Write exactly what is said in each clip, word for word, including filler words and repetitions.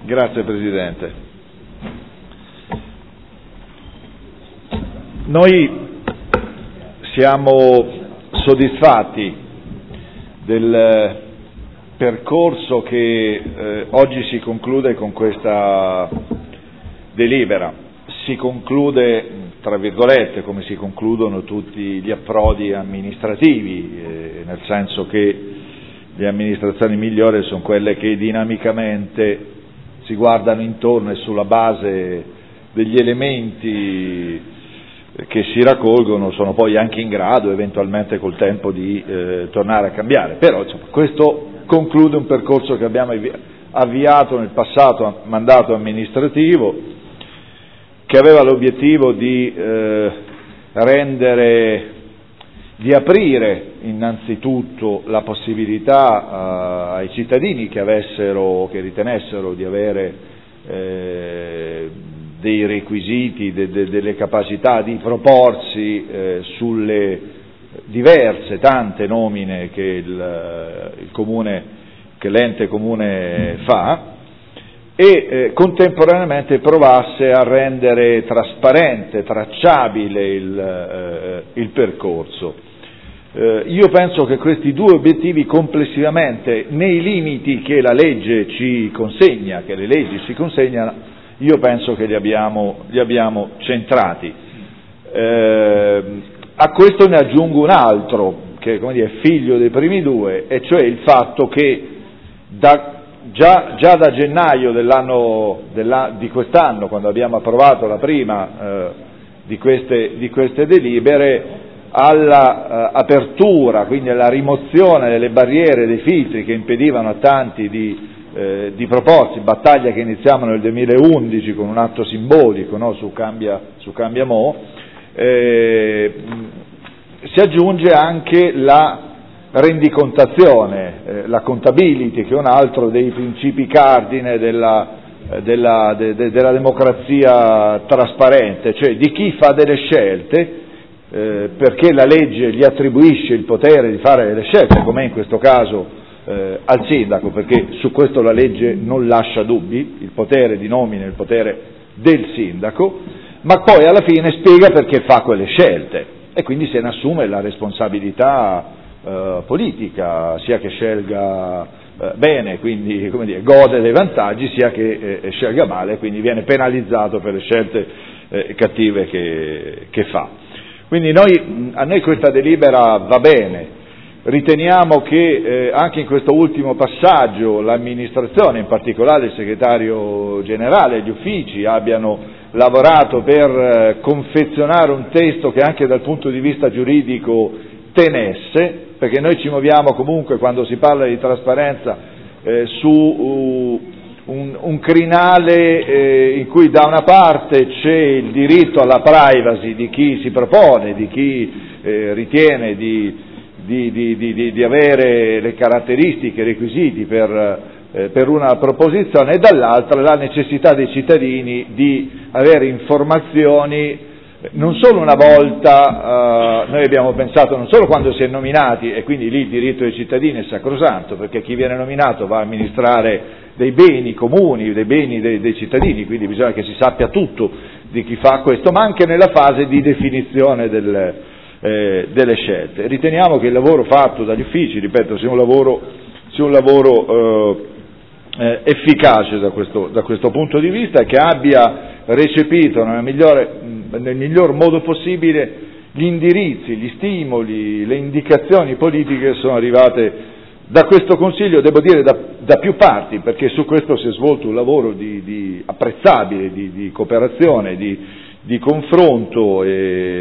Grazie Presidente. Noi siamo soddisfatti del percorso che eh, oggi si conclude con questa delibera. Si conclude, tra virgolette, come si concludono tutti gli approdi amministrativi, eh, nel senso che le amministrazioni migliori sono quelle che dinamicamente si guardano intorno e sulla base degli elementi che si raccolgono sono poi anche in grado eventualmente col tempo di eh, tornare a cambiare. Però insomma, questo conclude un percorso che abbiamo avviato nel passato mandato amministrativo, che aveva l'obiettivo di eh, rendere, di aprire innanzitutto la possibilità uh, ai cittadini che avessero, che ritenessero di avere eh, dei requisiti, de, de, delle capacità di proporsi eh, sulle diverse, tante nomine che il, il comune, che l'ente comune fa, e eh, contemporaneamente provasse a rendere trasparente, tracciabile il, eh, il percorso. Eh, io penso che questi due obiettivi complessivamente, nei limiti che la legge ci consegna, che le leggi ci consegnano, io penso che li abbiamo, li abbiamo centrati. Eh, a questo ne aggiungo un altro, che come dire, è figlio dei primi due, e cioè il fatto che da Già, già da gennaio dell'anno, della, di quest'anno, quando abbiamo approvato la prima eh, di, queste, di queste delibere, alla eh, apertura, quindi alla rimozione delle barriere, dei filtri che impedivano a tanti di, eh, di proporsi, battaglia che iniziamo nel duemilaundici con un atto simbolico, no, su Cambia, su Cambia Mo', eh, si aggiunge anche la rendicontazione, eh, la contability, che è un altro dei principi cardine della, eh, della, de, de, della democrazia trasparente, cioè di chi fa delle scelte, eh, perché la legge gli attribuisce il potere di fare delle scelte, come in questo caso eh, al sindaco, perché su questo la legge non lascia dubbi, il potere di nomina è il potere del sindaco, ma poi alla fine spiega perché fa quelle scelte e quindi se ne assume la responsabilità Uh, politica, sia che scelga uh, bene, quindi come dire, gode dei vantaggi, sia che eh, scelga male, quindi viene penalizzato per le scelte eh, cattive che, che fa. Quindi noi, a noi questa delibera va bene, riteniamo che eh, anche in questo ultimo passaggio l'amministrazione, in particolare il segretario generale e gli uffici, abbiano lavorato per eh, confezionare un testo che anche dal punto di vista giuridico tenesse, perché noi ci muoviamo comunque, quando si parla di trasparenza, eh, su uh, un, un crinale eh, in cui da una parte c'è il diritto alla privacy di chi si propone, di chi eh, ritiene di, di, di, di, di avere le caratteristiche, i requisiti per, eh, per una proposizione, e dall'altra la necessità dei cittadini di avere informazioni. Non solo una volta, uh, noi abbiamo pensato non solo quando si è nominati, e quindi lì il diritto dei cittadini è sacrosanto, perché chi viene nominato va a amministrare dei beni comuni, dei beni dei, dei cittadini, quindi bisogna che si sappia tutto di chi fa questo, ma anche nella fase di definizione del, eh, delle scelte. Riteniamo che il lavoro fatto dagli uffici, ripeto, sia un lavoro, sia un lavoro eh, eh, efficace da questo, da questo punto di vista, e che abbia recepito nella migliore, nel miglior modo possibile gli indirizzi, gli stimoli, le indicazioni politiche che sono arrivate da questo Consiglio, devo dire da, da più parti, perché su questo si è svolto un lavoro di, di apprezzabile, di, di cooperazione, di, di confronto, e,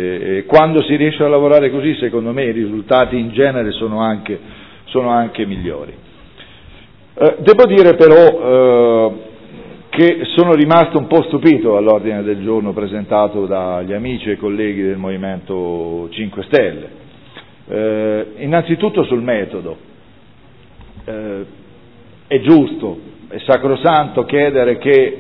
e quando si riesce a lavorare così, secondo me, i risultati in genere sono anche, sono anche migliori. Eh, devo dire però eh, che sono rimasto un po' stupito all'ordine del giorno presentato dagli amici e colleghi del Movimento cinque Stelle. Eh, innanzitutto sul metodo. Eh, è giusto, è sacrosanto chiedere che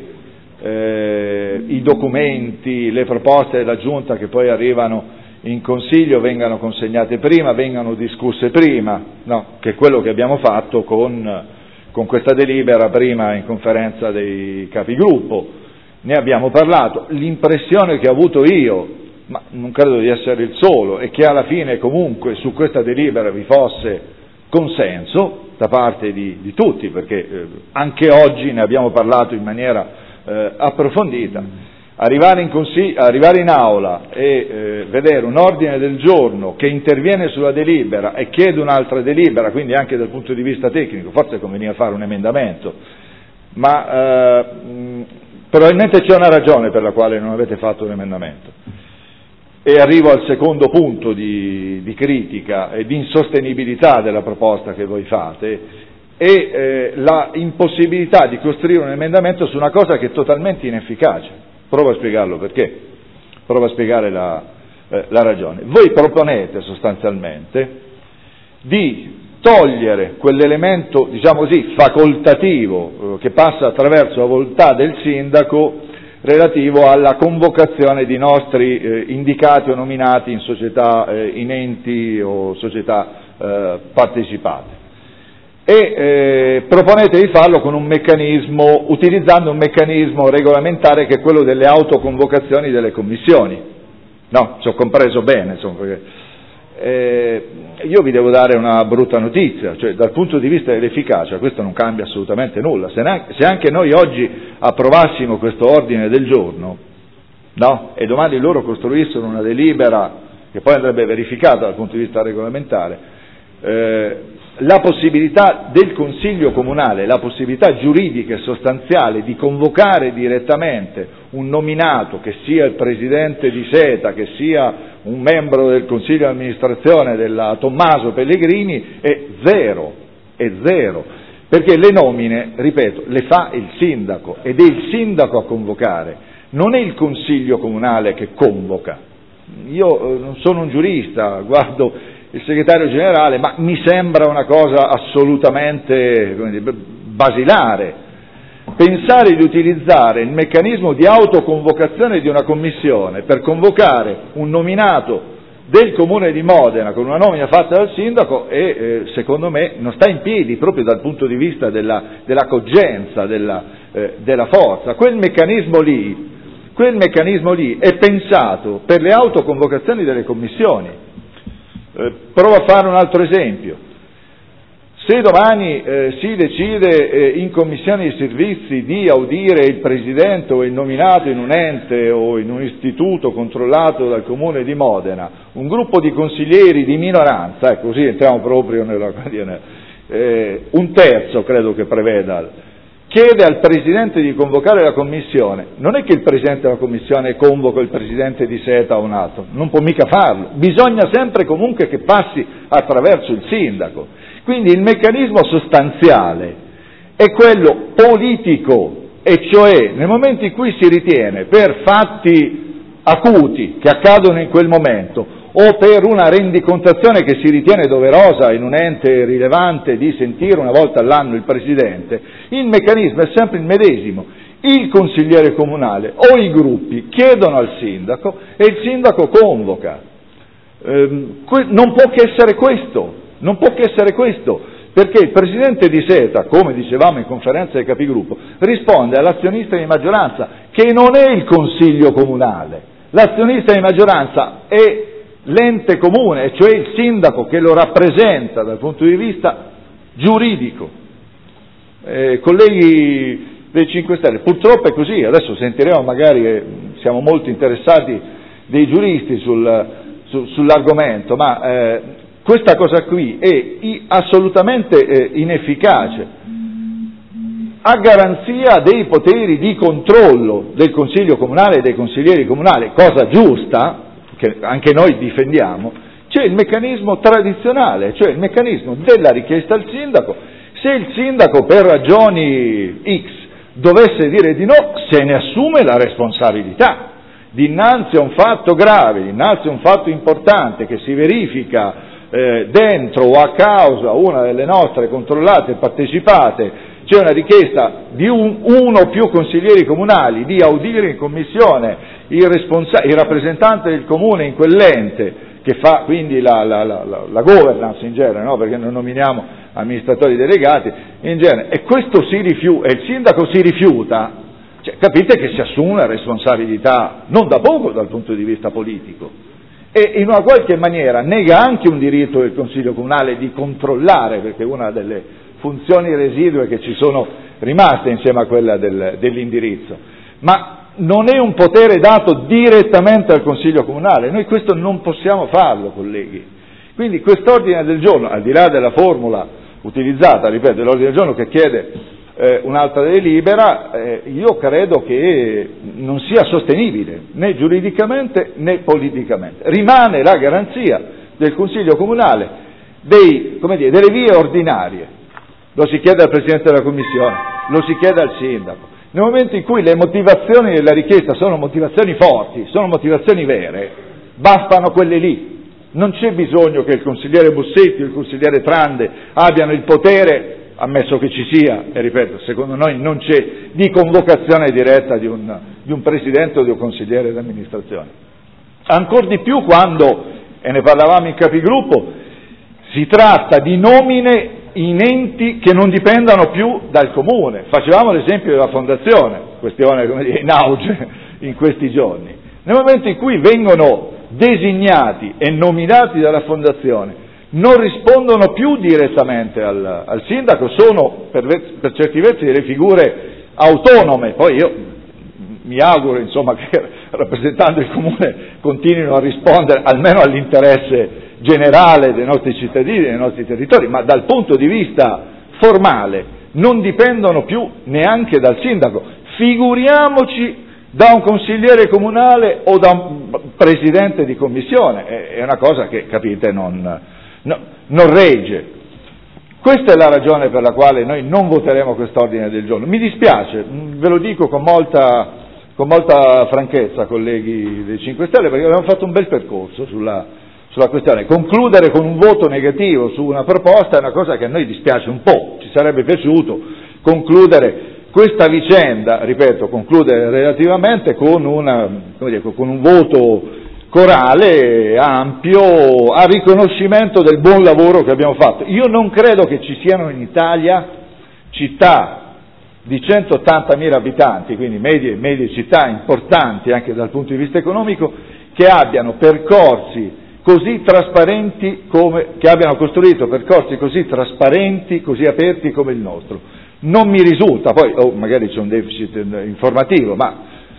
eh, i documenti, le proposte della Giunta che poi arrivano in Consiglio vengano consegnate prima, vengano discusse prima, no? Che è quello che abbiamo fatto con con questa delibera prima in conferenza dei capigruppo, ne abbiamo parlato. L'impressione che ho avuto io, ma non credo di essere il solo, è che alla fine comunque su questa delibera vi fosse consenso da parte di, di tutti, perché eh, anche oggi ne abbiamo parlato in maniera eh, approfondita. Arrivare in, consigli- arrivare in aula e eh, vedere un ordine del giorno che interviene sulla delibera e chiede un'altra delibera, quindi anche dal punto di vista tecnico, forse conveniva fare un emendamento, ma eh, mh, probabilmente c'è una ragione per la quale non avete fatto un emendamento. E arrivo al secondo punto di, di critica e di insostenibilità della proposta che voi fate, e eh, la impossibilità di costruire un emendamento su una cosa che è totalmente inefficace. Provo a spiegarlo perché, provo a spiegare la, eh, la ragione. Voi proponete sostanzialmente di togliere quell'elemento, diciamo così, facoltativo eh, che passa attraverso la volontà del sindaco relativo alla convocazione di nostri eh, indicati o nominati in società, eh, in enti o società eh, partecipate. E eh, proponete di farlo con un meccanismo, utilizzando un meccanismo regolamentare che è quello delle autoconvocazioni delle commissioni. No, ci ho compreso bene, insomma, perché eh, io vi devo dare una brutta notizia, cioè dal punto di vista dell'efficacia questo non cambia assolutamente nulla. Se, neanche, se anche noi oggi approvassimo questo ordine del giorno, no, e domani loro costruissero una delibera che poi andrebbe verificata dal punto di vista regolamentare, eh, la possibilità del Consiglio Comunale, la possibilità giuridica e sostanziale di convocare direttamente un nominato, che sia il Presidente di Seta, che sia un membro del Consiglio di amministrazione della Tommaso Pellegrini, è zero, è zero, perché le nomine, ripeto, le fa il sindaco ed è il sindaco a convocare, non è il Consiglio Comunale che convoca. Io eh, non sono un giurista, guardo il segretario generale, ma mi sembra una cosa assolutamente, come dire, basilare. Pensare di utilizzare il meccanismo di autoconvocazione di una commissione per convocare un nominato del Comune di Modena con una nomina fatta dal sindaco e eh, secondo me non sta in piedi proprio dal punto di vista della, della cogenza, della, eh, della forza. Quel meccanismo lì, quel meccanismo lì è pensato per le autoconvocazioni delle commissioni. Eh, provo a fare un altro esempio. Se domani eh, si decide eh, in commissione di servizi di audire il presidente o il nominato in un ente o in un istituto controllato dal Comune di Modena, un gruppo di consiglieri di minoranza, eh, così entriamo proprio nella, eh, un terzo credo che preveda, chiede al Presidente di convocare la Commissione, non è che il Presidente della Commissione convoca il Presidente di Seta o un altro, non può mica farlo, bisogna sempre comunque che passi attraverso il Sindaco. Quindi il meccanismo sostanziale è quello politico, e cioè nel momento in cui si ritiene per fatti acuti che accadono in quel momento o per una rendicontazione che si ritiene doverosa in un ente rilevante di sentire una volta all'anno il Presidente, il meccanismo è sempre il medesimo. Il consigliere comunale o i gruppi chiedono al sindaco e il sindaco convoca. Ehm, que- non può che essere questo, non può che essere questo, perché il Presidente di Seta, come dicevamo in conferenza dei capigruppo, risponde all'azionista di maggioranza, che non è il Consiglio Comunale. L'azionista di maggioranza è l'ente comune, cioè il sindaco che lo rappresenta dal punto di vista giuridico. Eh, colleghi dei cinque Stelle, purtroppo è così, adesso sentiremo magari, eh, siamo molto interessati dei giuristi sul, su, sull'argomento, ma eh, questa cosa qui è i, assolutamente eh, inefficace, a garanzia dei poteri di controllo del Consiglio Comunale e dei consiglieri comunali, cosa giusta, che anche noi difendiamo. C'è il meccanismo tradizionale, cioè il meccanismo della richiesta al sindaco. Se il sindaco per ragioni X dovesse dire di no, se ne assume la responsabilità. Dinanzi a un fatto grave, dinanzi a un fatto importante che si verifica eh, dentro o a causa una delle nostre controllate e partecipate, c'è una richiesta di un, uno o più consiglieri comunali di audire in commissione il, responsa- il rappresentante del comune in quell'ente, che fa quindi la, la, la, la governance in genere, no? Perché noi nominiamo amministratori delegati, in genere, e questo si rifiuta, e il sindaco si rifiuta, cioè, capite che si assume una responsabilità non da poco dal punto di vista politico, e in una qualche maniera nega anche un diritto del Consiglio Comunale di controllare, perché una delle funzioni residue che ci sono rimaste insieme a quella del, dell'indirizzo, ma non è un potere dato direttamente al Consiglio Comunale, noi questo non possiamo farlo, colleghi. Quindi quest'ordine del giorno, al di là della formula utilizzata, ripeto, dell'ordine del giorno che chiede eh, un'altra delibera, eh, io credo che non sia sostenibile né giuridicamente né politicamente. Rimane la garanzia del Consiglio Comunale dei, come dire, delle vie ordinarie, lo si chiede al Presidente della Commissione, lo si chiede al Sindaco. Nel momento in cui le motivazioni della richiesta sono motivazioni forti, sono motivazioni vere, bastano quelle lì. Non c'è bisogno che il consigliere Bussetti o il consigliere Trande abbiano il potere, ammesso che ci sia, e ripeto, secondo noi non c'è, di convocazione diretta di un, di un presidente o di un consigliere d'amministrazione. Ancor di più quando, e ne parlavamo in capigruppo, si tratta di nomine in enti che non dipendano più dal comune. Facevamo l'esempio della fondazione, questione, come dire, in auge in questi giorni. Nel momento in cui vengono designati e nominati dalla fondazione, non rispondono più direttamente al, al sindaco, sono per, per certi versi delle figure autonome. Poi io mi auguro, insomma, che rappresentando il comune continuino a rispondere almeno all'interesse generale dei nostri cittadini, dei nostri territori, ma dal punto di vista formale non dipendono più neanche dal sindaco. Figuriamoci da un consigliere comunale o da un presidente di commissione, è una cosa che, capite, non, no, non regge. Questa è la ragione per la quale noi non voteremo quest'ordine del giorno. Mi dispiace, ve lo dico con molta, con molta franchezza, colleghi dei cinque Stelle, perché abbiamo fatto un bel percorso sulla, sulla questione. Concludere con un voto negativo su una proposta è una cosa che a noi dispiace un po', ci sarebbe piaciuto concludere questa vicenda, ripeto, concludere relativamente con, una, come dire, con un voto corale, ampio, a riconoscimento del buon lavoro che abbiamo fatto. Io non credo che ci siano in Italia città di centottantamila abitanti, quindi medie, medie città importanti anche dal punto di vista economico, che abbiano percorsi così trasparenti come, che abbiano costruito percorsi così trasparenti, così aperti come il nostro. Non mi risulta, poi oh, magari c'è un deficit informativo, ma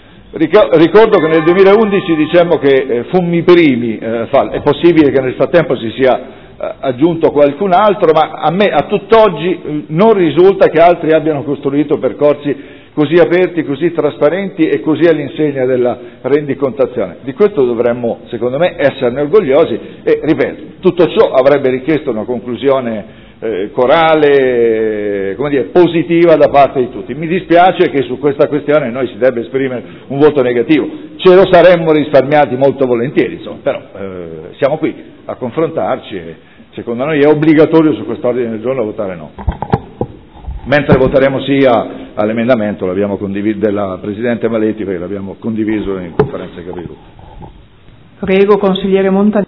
ricordo che nel duemilaundici dicemmo che eh, fummo i primi, eh, è possibile che nel frattempo si sia eh, aggiunto qualcun altro, ma a me a tutt'oggi eh, non risulta che altri abbiano costruito percorsi così aperti, così trasparenti e così all'insegna della rendicontazione. Di questo dovremmo, secondo me, esserne orgogliosi e, ripeto, tutto ciò avrebbe richiesto una conclusione eh, corale, come dire, positiva da parte di tutti. Mi dispiace che su questa questione noi si debba esprimere un voto negativo, ce lo saremmo risparmiati molto volentieri, insomma, però eh, siamo qui a confrontarci e secondo noi è obbligatorio su quest'ordine del giorno votare no. Mentre voteremo sì all'emendamento, l'abbiamo condiviso, della Presidente Maletti, perché l'abbiamo condiviso in conferenza di capigruppo. Prego, consigliere Montanelli.